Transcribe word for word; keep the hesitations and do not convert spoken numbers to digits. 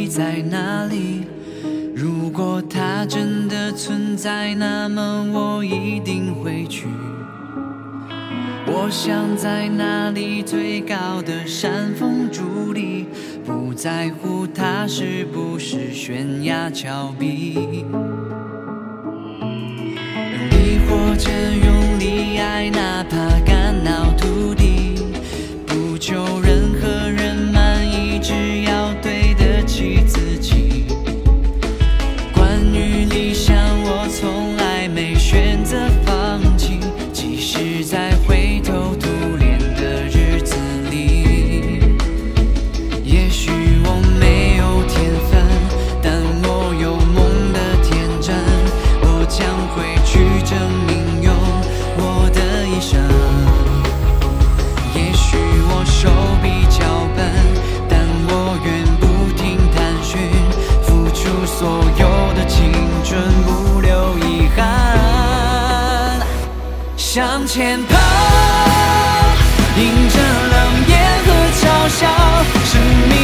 意在哪里？如果它真的存在，那么我一定会去。我想在那里最高的山峰伫立，不在乎它是不是悬崖峭壁。用力或者用力爱，哪怕肝脑涂地，不求任何人满意，只要对得起自己。关于理想，我从来没选择放弃，即使在灰头土脸的日子里。也许我没有天分，但我有梦的天真，我将会去证明用我的一生。也许我手比较笨，但我愿不停探寻，付出所有的青春，不留遗憾，向前跑，迎着冷眼和嘲笑，生命